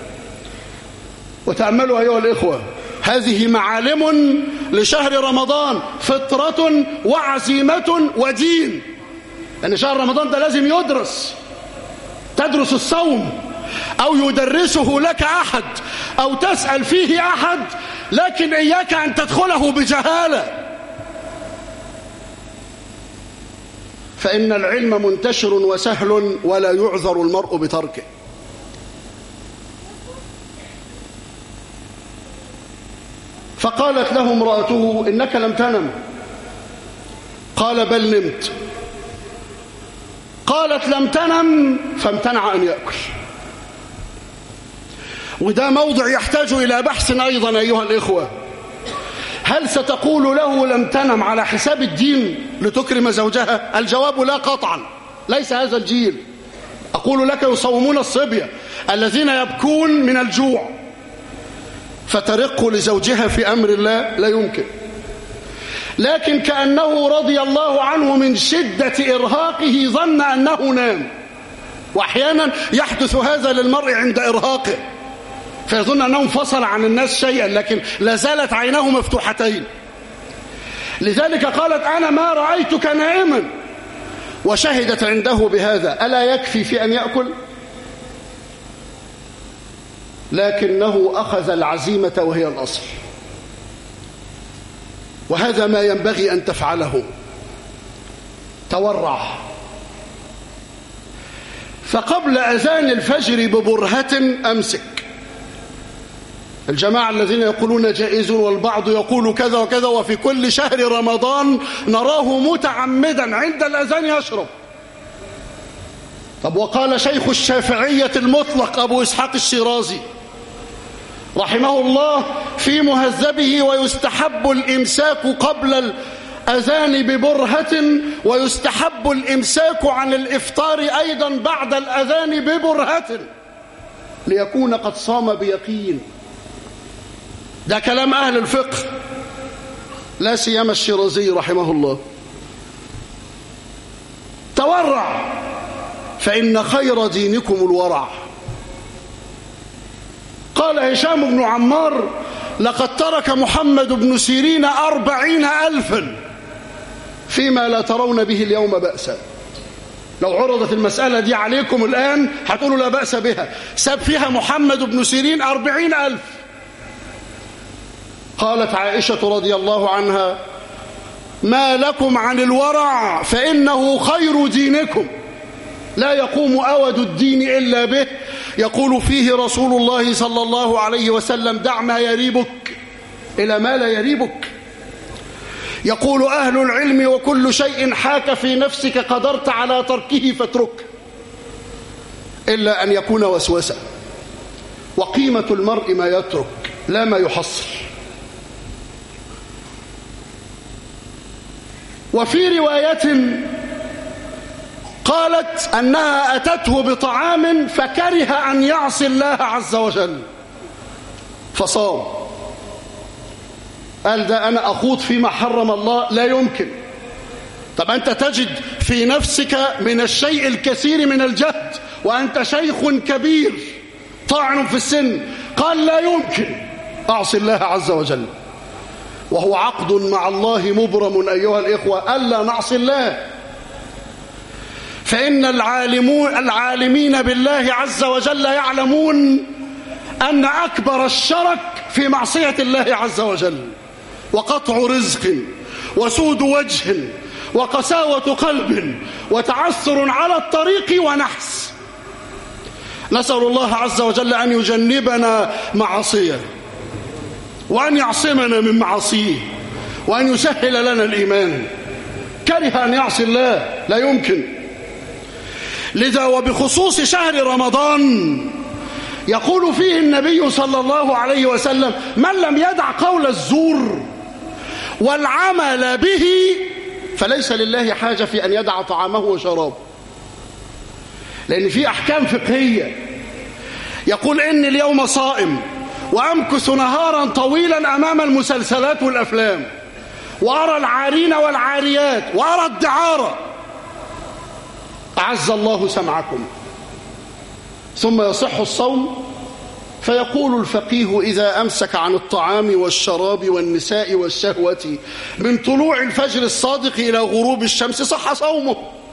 A: وتأملوا أيها الإخوة، هذه معالم لشهر رمضان، فطرة وعزيمة ودين. لأن شهر رمضان ده لازم يدرس، تدرس الصوم أو يدرسه لك أحد أو تسأل فيه أحد، لكن إياك أن تدخله بجهالة، فإن العلم منتشر وسهل ولا يعذر المرء بتركه. فقالت له امرأته: إنك لم تنم. قال: بل نمت. قالت لم تنم فامتنع أن يأكل. وده موضع يحتاج إلى بحث أيضا أيها الإخوة. هل ستقول له لم تنم على حساب الدين لتكرم زوجها؟ الجواب لا قطعا، ليس هذا الجيل. أقول لك يصومون الصبية الذين يبكون من الجوع فترق لزوجها في أمر الله، لا يمكن. لكن كأنه رضي الله عنه من شدة إرهاقه ظن أنه نام، وأحيانا يحدث هذا للمرء عند إرهاقه فيظن أنه انفصل عن الناس شيئا، لكن لا زالت عيناه مفتوحتين. لذلك قالت أنا ما رأيتك نائما، وشهدت عنده بهذا. ألا يكفي في أن يأكل؟ لكنه أخذ العزيمة وهي الأصل، وهذا ما ينبغي أن تفعله. تورع. فقبل أذان الفجر ببرهة أمسك. الجماعة الذين يقولون جائز والبعض يقول كذا وكذا، وفي كل شهر رمضان نراه متعمدا عند الأذان يشرب. طب وقال شيخ الشافعية المطلق أبو إسحاق الشيرازي رحمه الله في مهذبه: ويستحب الإمساك قبل الأذان ببرهة، ويستحب الإمساك عن الإفطار أيضا بعد الأذان ببرهة، ليكون قد صام بيقين. ده كلام أهل الفقه، لا سيما الشيرازي رحمه الله. تورع، فإن خير دينكم الورع. قال هشام بن عمار: لقد ترك محمد بن سيرين أربعين ألفا فيما لا ترون به اليوم بأسا. لو عرضت المسألة دي عليكم الآن هتقولوا لا بأس بها. ساب فيها محمد بن سيرين أربعين ألف. قالت عائشة رضي الله عنها: ما لكم عن الورع فإنه خير دينكم، لا يقوم أود الدين إلا به. يقول فيه رسول الله صلى الله عليه وسلم: دع ما يريبك إلى ما لا يريبك. يقول أهل العلم: وكل شيء حاك في نفسك قدرت على تركه فاترك، إلا أن يكون وسوسة. وقيمة المرء ما يترك لا ما يحصل. وفي رواية قالت أنها أتته بطعام فكره أن يعصي الله عز وجل فصام. قال: ده أنا أخوض فيما حرم الله؟ لا يمكن. طب أنت تجد في نفسك من الشيء الكثير من الجهد وأنت شيخ كبير طاعن في السن. قال: لا يمكن أعصي الله عز وجل. وهو عقد مع الله مبرم أيها الإخوة، ألا نعصي الله. فإن العالمون العالمين بالله عز وجل يعلمون أن أكبر الشرك في معصية الله عز وجل، وقطع رزق وسود وجه وقساوة قلب وتعثر على الطريق ونحس. نسأل الله عز وجل أن يجنبنا معصية، وأن يعصمنا من معصيه، وأن يسهل لنا الإيمان. كره أن يعصي الله، لا يمكن. لذا وبخصوص شهر رمضان يقول فيه النبي صلى الله عليه وسلم: من لم يدع قول الزور والعمل به فليس لله حاجة في أن يدع طعامه وشرابه. لأن في أحكام فقهية. يقول: إني اليوم صائم وأمكث نهارا طويلا أمام المسلسلات والأفلام، وأرى العارين والعاريات، وأرى الدعارة. أعز الله سمعكم. ثم يصح الصوم. فيقول الفقيه: إذا أمسك عن الطعام والشراب والنساء والشهوة من طلوع الفجر الصادق إلى غروب الشمس صح صومه.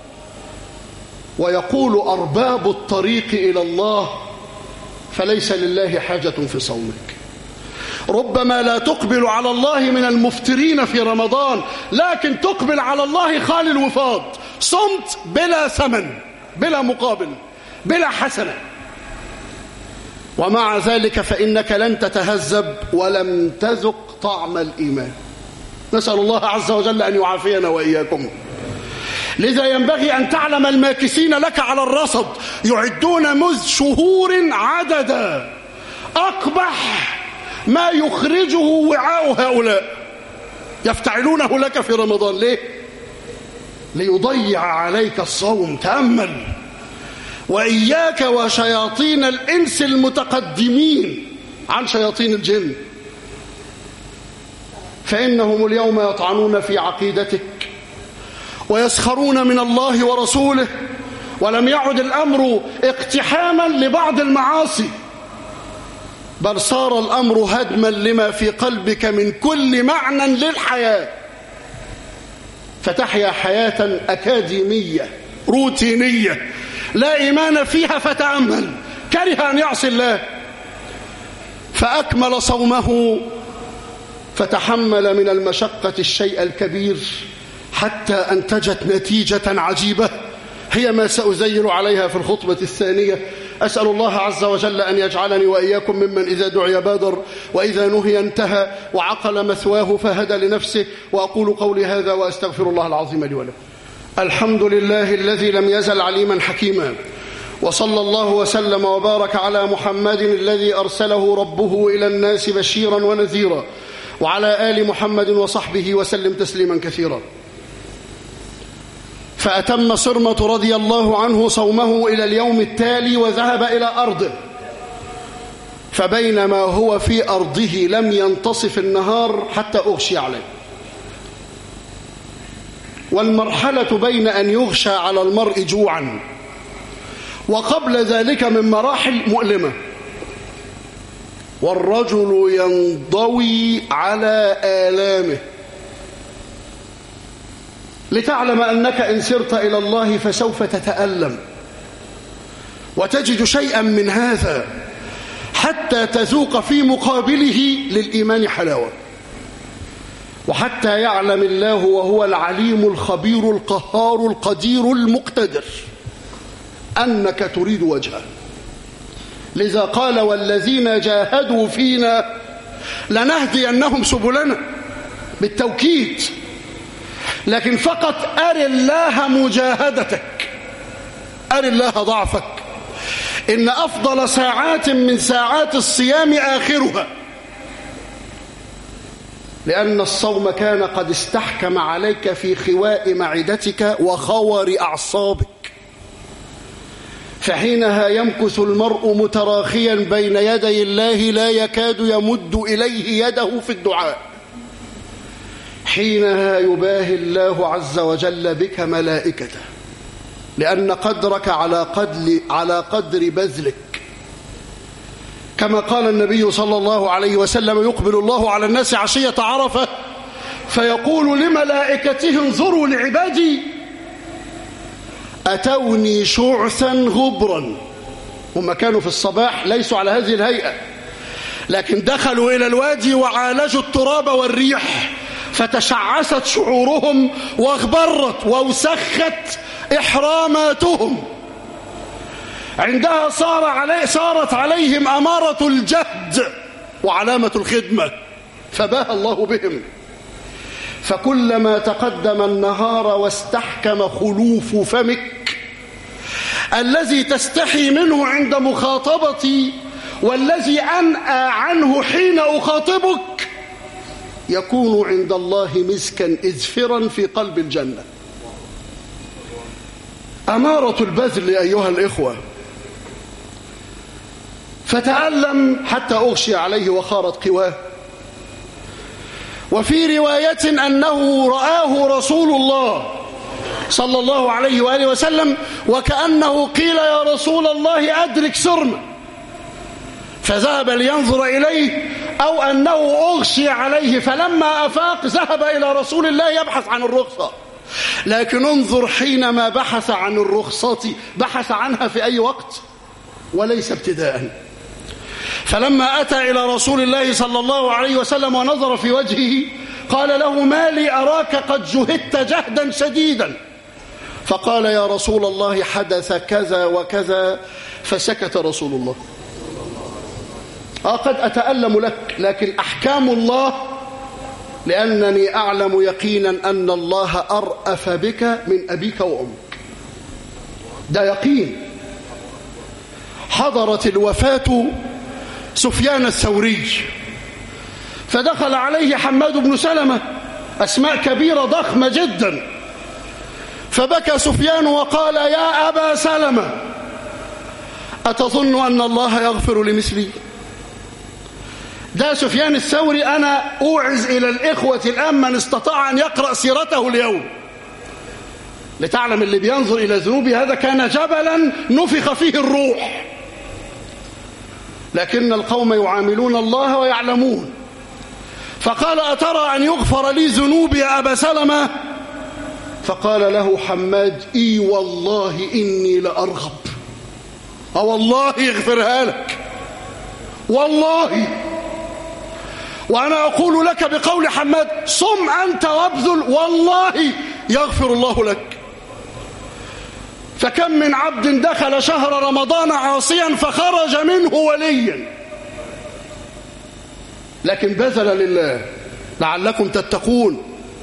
A: ويقول أرباب الطريق إلى الله: فليس لله حاجة في صومك. ربما لا تقبل على الله من المفترين في رمضان، لكن تقبل على الله خالي الوفاض. صمت بلا ثمن، بلا مقابل، بلا حسنة، ومع ذلك فإنك لن تتهذب ولم تذق طعم الإيمان. نسأل الله عز وجل أن يعافينا وإياكم. لذا ينبغي أن تعلم الماكسين لك على الرصد يعدون مذ شهور عددا أقبح ما يخرجه وعاء هؤلاء، يفتعلونه لك في رمضان. ليه؟ ليضيع عليك الصوم. تأمل. وإياك وشياطين الإنس المتقدمين عن شياطين الجن، فإنهم اليوم يطعنون في عقيدتك ويسخرون من الله ورسوله، ولم يعد الأمر اقتحاما لبعض المعاصي، بل صار الأمر هدما لما في قلبك من كل معنى للحياة، فتحيا حياة أكاديمية روتينية لا إيمان فيها. فتأمل، كره أن يعصي الله فأكمل صومه، فتحمل من المشقة الشيء الكبير حتى أنتجت نتيجة عجيبة هي ما سأزيل عليها في الخطبة الثانية. أسأل الله عز وجل أن يجعلني وإياكم ممن إذا دعي بادر وإذا نهي انتهى وعقل مثواه فهدى لنفسه. وأقول قولي هذا وأستغفر الله العظيم لي ولكم. الحمد لله الذي لم يزل عليما حكيما، وصلى الله وسلم وبارك على محمد الذي أرسله ربه إلى الناس بشيرا ونذيرا، وعلى آل محمد وصحبه وسلم تسليما كثيرا. فأتم صرمة رضي الله عنه صومه إلى اليوم التالي وذهب إلى أرضه، فبينما هو في أرضه لم ينتصف النهار حتى أغشي عليه. والمرحلة بين أن يغشى على المرء جوعا وقبل ذلك من مراحل مؤلمة، والرجل ينضوي على آلامه. لتعلم أنك إن سرت إلى الله فسوف تتألم وتجد شيئا من هذا حتى تذوق في مقابله للإيمان حلاوة، وحتى يعلم الله وهو العليم الخبير القهار القدير المقتدر أنك تريد وجهه. لذا قال: والذين جاهدوا فينا لنهدينهم سبلنا، بالتوكيد. لكن فقط أر الله مجاهدتك، أر الله ضعفك. إن أفضل ساعات من ساعات الصيام آخرها، لأن الصوم كان قد استحكم عليك في خواء معدتك وخور أعصابك، فحينها يمكث المرء متراخيا بين يدي الله لا يكاد يمد إليه يده في الدعاء. حينها يباهي الله عز وجل بك ملائكته، لأن قدرك على قدر, على قدر بذلك. كما قال النبي صلى الله عليه وسلم: يقبل الله على الناس عشية عرفة فيقول لملائكته: انظروا لعبادي أتوني شعثا غبرا. هم كانوا في الصباح ليسوا على هذه الهيئة، لكن دخلوا إلى الوادي وعالجوا التراب والريح، فتشعثت شعورهم واغبرت ووسخت إحراماتهم. عندها صار علي صارت عليهم أمارة الجهد وعلامة الخدمة، فباهى الله بهم. فكلما تقدم النهار واستحكم خلوف فمك الذي تستحي منه عند مخاطبتي والذي أنأى عنه حين أخاطبك، يكون عند الله مسكا إزفرا في قلب الجنة. أمارة البذل أيها الإخوة. فتألم حتى أغشي عليه وخارت قواه. وفي رواية أنه رآه رسول الله صلى الله عليه وآله وسلم وكأنه قيل: يا رسول الله أدرك سرمة، فذهب لينظر إليه، أو أنه أغشي عليه فلما أفاق ذهب إلى رسول الله يبحث عن الرخصة. لكن انظر، حينما بحث عن الرخصة بحث عنها في أي وقت وليس ابتداء. فلما أتى إلى رسول الله صلى الله عليه وسلم ونظر في وجهه قال له: ما لي أراك قد جهدت جهدا شديدا؟ فقال: يا رسول الله حدث كذا وكذا. فسكت رسول الله. آه قد أتألم لك، لكن أحكام الله لأنني أعلم يقينا أن الله أرأف بك من أبيك وأمك. ده يقين. حضرت الوفاة سفيان الثوري، فدخل عليه حماد بن سلمة، أسماء كبيرة ضخمة جدا، فبكى سفيان وقال: يا أبا سلمة، أتظن أن الله يغفر لمثلي؟ ده سفيان الثوري. أنا أوعز إلى الإخوة الآن من استطاع أن يقرأ سيرته اليوم لتعلم اللي بينظر إلى ذنوبه هذا كان جبلا نفخ فيه الروح، لكن القوم يعاملون الله ويعلمون. فقال: أترى أن يغفر لي ذنوبي يا أبا سلمة؟ فقال له حماد: إي والله إني لأرغب. أو والله يغفرها لك، والله. وأنا أقول لك بقول حماد: صم أنت وابذل، والله يغفر الله لك. فكم من عبد دخل شهر رمضان عاصيا فخرج منه وليا، لكن بذل لله لعلكم تتقون.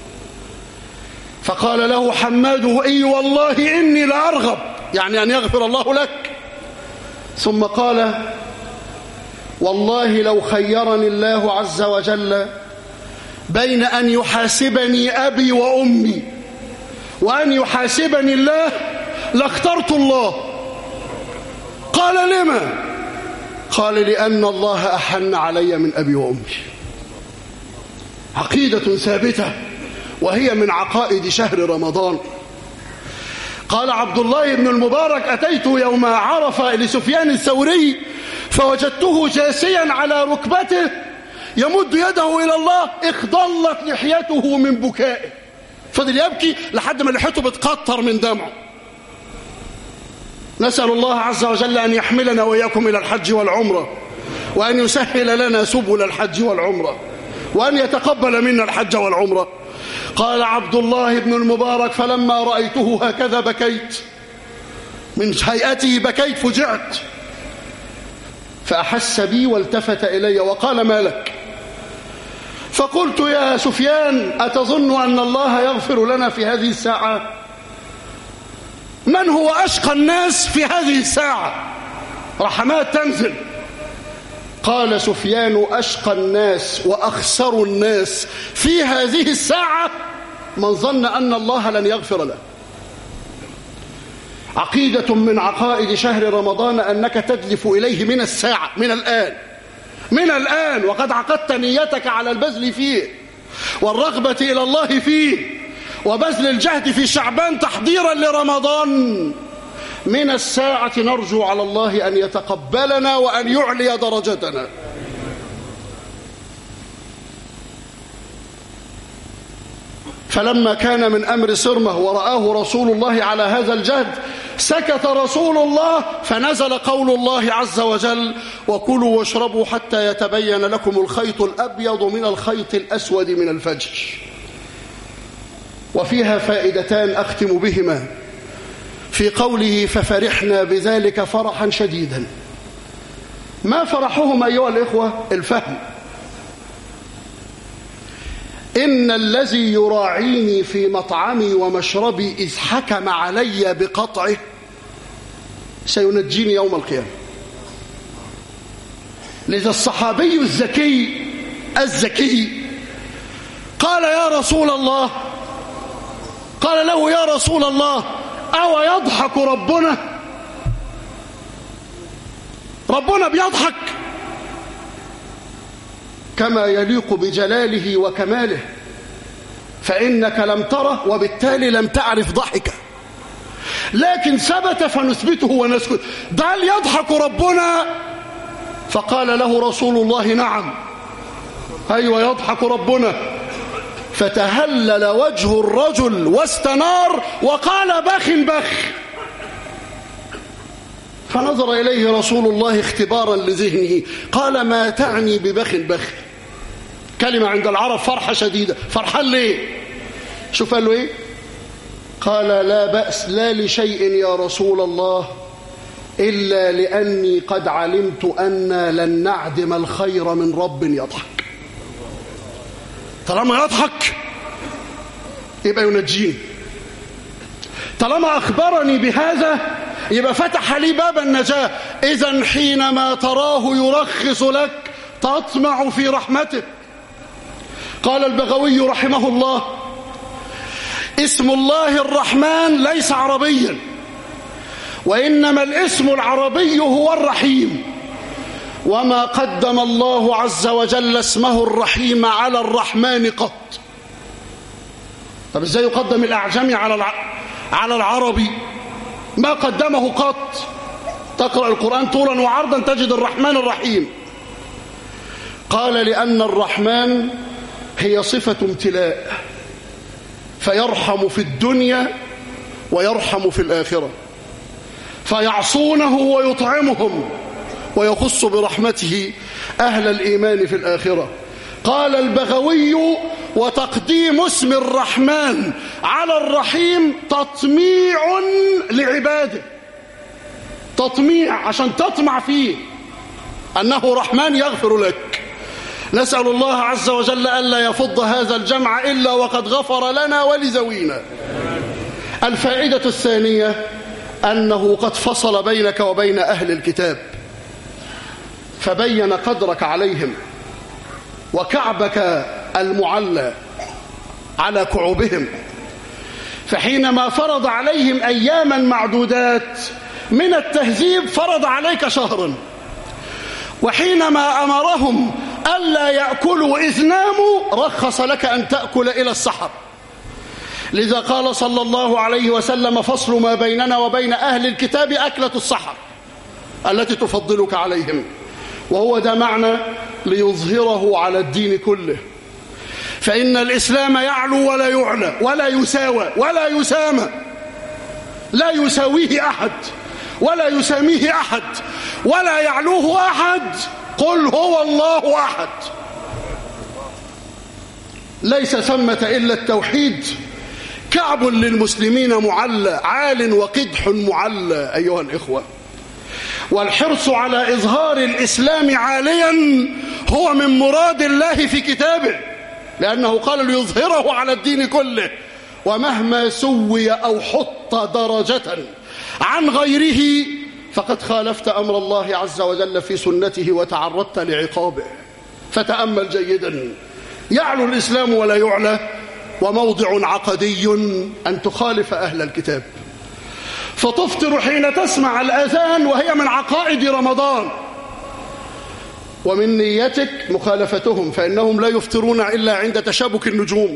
A: فقال له حماد: اي والله اني لارغب، يعني ان يغفر الله لك. ثم قال: والله لو خيرني الله عز وجل بين ان يحاسبني ابي وامي وان يحاسبني الله لاخترت الله. قال: لما؟ قال: لأن الله أحن علي من أبي وأمي. عقيدة ثابتة، وهي من عقائد شهر رمضان. قال عبد الله بن المبارك: أتيت يوم عرفة لسفيان الثوري فوجدته جاسيا على ركبته يمد يده إلى الله، اخضلت لحيته من بكائه، فضل يبكي لحد ما لحيته بتقطر من دمعه. نسأل الله عز وجل أن يحملنا وإياكم إلى الحج والعمرة، وأن يسهل لنا سبل الحج والعمرة، وأن يتقبل منا الحج والعمرة. قال عبد الله بن المبارك: فلما رأيته هكذا بكيت، من هيئته بكيت، فجعت. فأحس بي والتفت إلي وقال: ما لك؟ فقلت: يا سفيان، أتظن أن الله يغفر لنا في هذه الساعة؟ من هو أشقى الناس في هذه الساعة؟ رحمات تنزل. قال سفيان: أشقى الناس وأخسر الناس في هذه الساعة من ظن أن الله لن يغفر له. عقيدة من عقائد شهر رمضان أنك تدلف إليه من الساعة، من الآن، من الآن، وقد عقدت نيتك على البذل فيه والرغبة إلى الله فيه وبذل الجهد في شعبان تحضيرا لرمضان. من الساعة نرجو على الله أن يتقبلنا وأن يعلي درجتنا. فلما كان من أمر صرمة ورآه رسول الله على هذا الجهد سكت رسول الله، فنزل قول الله عز وجل: وكلوا واشربوا حتى يتبين لكم الخيط الأبيض من الخيط الأسود من الفجر. وفيها فائدتان أختم بهما. في قوله: ففرحنا بذلك فرحا شديدا. ما فرحهم أيها الإخوة؟ الفهم. إن الذي يراعيني في مطعمي ومشربي إذ حكم علي بقطعه سينجيني يوم القيامة. لذا الصحابي الذكي الذكي قال: يا رسول الله، قال له: يا رسول الله، أو يضحك ربنا؟ ربنا بيضحك كما يليق بجلاله وكماله، فإنك لم تره وبالتالي لم تعرف ضحكه، لكن ثبت فنثبته ونسكت. هل يضحك ربنا؟ فقال له رسول الله: نعم، أيوة يضحك ربنا. فتهلل وجه الرجل واستنار وقال: بخ بخ. فنظر إليه رسول الله اختبارا لذهنه، قال: ما تعني ببخ بخ؟ كلمة عند العرب فرحة شديدة. فرحان ليه؟ شوف قال له ايه؟ قال: لا بأس، لا لشيء يا رسول الله إلا لأني قد علمت أن لن نعدم الخير من رب يضحك. طالما يضحك يبقى ينجيني، طالما أخبرني بهذا يبقى فتح لي باب النجاة. إذن حينما تراه يرخص لك تطمع في رحمته. قال البغوي رحمه الله: اسم الله الرحمن ليس عربيا، وإنما الاسم العربي هو الرحيم، وما قدم الله عز وجل اسمه الرحيم على الرحمن قط. طب ازاي يقدم الأعجمي على الع... على العربي؟ ما قدمه قط. تقرأ القرآن طولا وعرضا تجد الرحمن الرحيم. قال: لأن الرحمن هي صفة امتلاء، فيرحم في الدنيا ويرحم في الآخرة، فيعصونه ويطعمهم ويخص برحمته أهل الإيمان في الآخرة. قال البغوي: وتقديم اسم الرحمن على الرحيم تطميع لعباده، تطميع عشان تطمع فيه أنه رحمن يغفر لك. نسأل الله عز وجل ألا يفض هذا الجمع إلا وقد غفر لنا ولذوينا. الفائدة الثانية أنه قد فصل بينك وبين أهل الكتاب، فبين قدرك عليهم وكعبك المعلى على كعوبهم. فحينما فرض عليهم أياما معدودات من التهذيب فرض عليك شهرا، وحينما أمرهم ألا يأكلوا إذ ناموا رخص لك أن تأكل إلى السحر. لذا قال صلى الله عليه وسلم: فصل ما بيننا وبين أهل الكتاب أكلة السحر التي تفضلك عليهم. وهو ده معنى ليظهره على الدين كله. فإن الإسلام يعلو ولا يعلى ولا يساوى ولا يسامى، لا يساويه أحد ولا يساميه أحد ولا يعلوه أحد. قل هو الله أحد. ليس ثمة إلا التوحيد. كعب للمسلمين معلى، عال وقدح معلى أيها الإخوة. والحرص على إظهار الإسلام عاليا هو من مراد الله في كتابه، لأنه قال ليظهره على الدين كله. ومهما سوي أو حط درجة عن غيره فقد خالفت أمر الله عز وجل في سنته وتعرضت لعقابه. فتأمل جيدا، يعلو الإسلام ولا يعلى، وموضع عقدي أن تخالف أهل الكتاب. فتفطر حين تسمع الأذان وهي من عقائد رمضان، ومن نيتك مخالفتهم، فإنهم لا يفطرون إلا عند تشابك النجوم.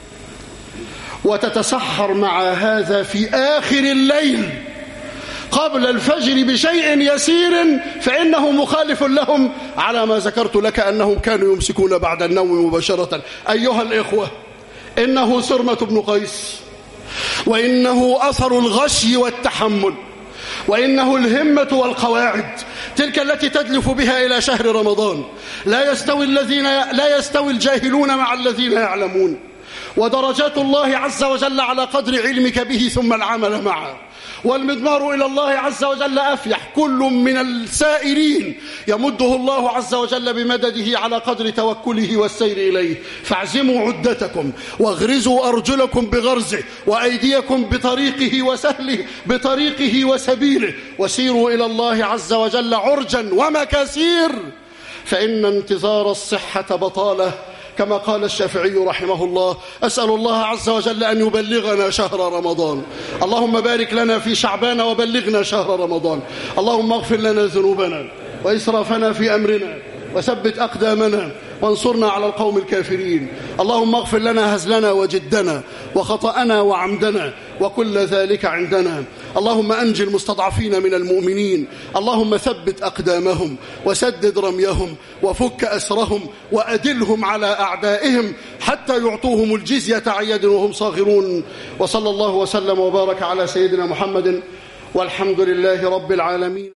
A: وتتسحر مع هذا في آخر الليل قبل الفجر بشيء يسير، فإنه مخالف لهم على ما ذكرت لك أنهم كانوا يمسكون بعد النوم مباشرة. أيها الإخوة، إنه سرمة بن قيس، وإنه أثر الغشي والتحمل، وإنه الهمة والقواعد تلك التي تدلف بها إلى شهر رمضان. لا يستوي الذين لا يستوي الجاهلون مع الذين يعلمون، ودرجات الله عز وجل على قدر علمك به ثم العمل معه. والمضمار إلى الله عز وجل أفيح. كل من السائرين يمده الله عز وجل بمدده على قدر توكله والسير إليه. فاعزموا عدتكم واغرزوا أرجلكم بغرزه وأيديكم بطريقه وسهله بطريقه وسبيله، وسيروا إلى الله عز وجل عرجا ومكاسير، فإن انتظار الصحة بطالة، كما قال الشافعي رحمه الله. أسأل الله عز وجل أن يبلغنا شهر رمضان. اللهم بارك لنا في شعبان وبلغنا شهر رمضان. اللهم اغفر لنا ذنوبنا وإسرافنا في أمرنا وثبت أقدامنا وانصرنا على القوم الكافرين. اللهم اغفر لنا هزلنا وجدنا وخطأنا وعمدنا وكل ذلك عندنا. اللهم أنجي المستضعفين من المؤمنين. اللهم ثبت أقدامهم وسدد رميهم وفك أسرهم وأدلهم على أعدائهم حتى يعطوهم الجزية عن يد وهم صاغرون. وصلى الله وسلم وبارك على سيدنا محمد، والحمد لله رب العالمين.